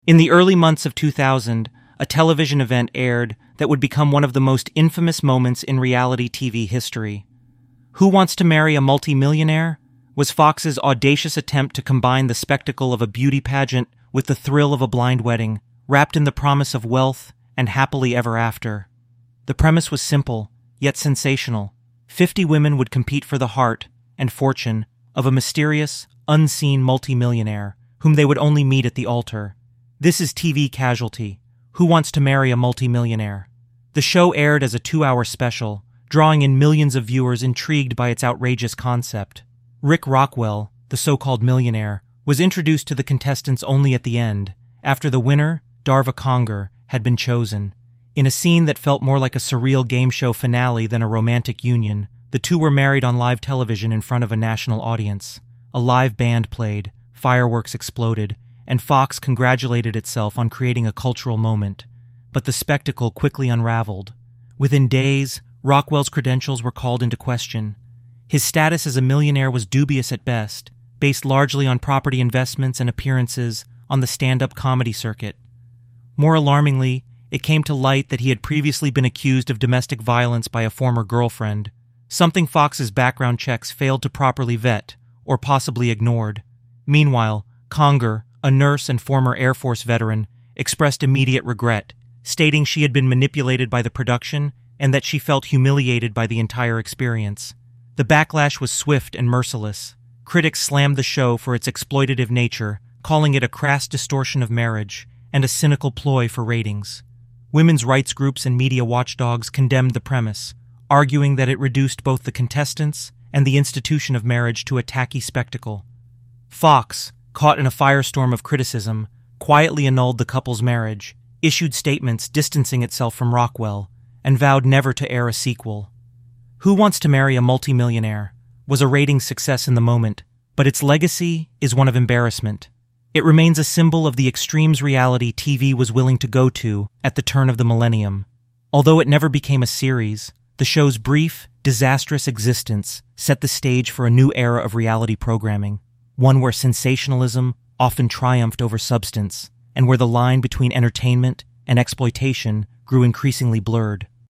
In the early months of 2000, a television event aired that would become one of the most infamous moments in reality TV history. Who Wants to Marry a Multi-Millionaire was Fox's audacious attempt to combine the spectacle of a beauty pageant with the thrill of a blind wedding, wrapped in the promise of wealth and happily ever after. The premise was simple, yet sensational. 50 women would compete for the heart and fortune of a mysterious, unseen multimillionaire whom they would only meet at the altar. This is TV Casualty, Who Wants to Marry a Multimillionaire? The show aired as a 2-hour special, drawing in millions of viewers intrigued by its outrageous concept. Rick Rockwell, the so-called millionaire, was introduced to the contestants only at the end, after the winner, Darva Conger, had been chosen. In a scene that felt more like a surreal game show finale than a romantic union, the two were married on live television in front of a national audience. A live band played, fireworks exploded, and Fox congratulated itself on creating a cultural moment. But the spectacle quickly unraveled. Within days, Rockwell's credentials were called into question. His status as a millionaire was dubious at best, based largely on property investments and appearances on the stand-up comedy circuit. More alarmingly, it came to light that he had previously been accused of domestic violence by a former girlfriend, something Fox's background checks failed to properly vet, or possibly ignored. Meanwhile, Conger, a nurse and former Air Force veteran, expressed immediate regret, stating she had been manipulated by the production and that she felt humiliated by the entire experience. The backlash was swift and merciless. Critics slammed the show for its exploitative nature, calling it a crass distortion of marriage and a cynical ploy for ratings. Women's rights groups and media watchdogs condemned the premise, arguing that it reduced both the contestants and the institution of marriage to a tacky spectacle. Fox, caught in a firestorm of criticism, quietly annulled the couple's marriage, issued statements distancing itself from Rockwell, and vowed never to air a sequel. Who Wants to Marry a Multimillionaire was a ratings success in the moment, but its legacy is one of embarrassment. It remains a symbol of the extremes reality TV was willing to go to at the turn of the millennium. Although it never became a series, the show's brief, disastrous existence set the stage for a new era of reality programming, one where sensationalism often triumphed over substance, and where the line between entertainment and exploitation grew increasingly blurred.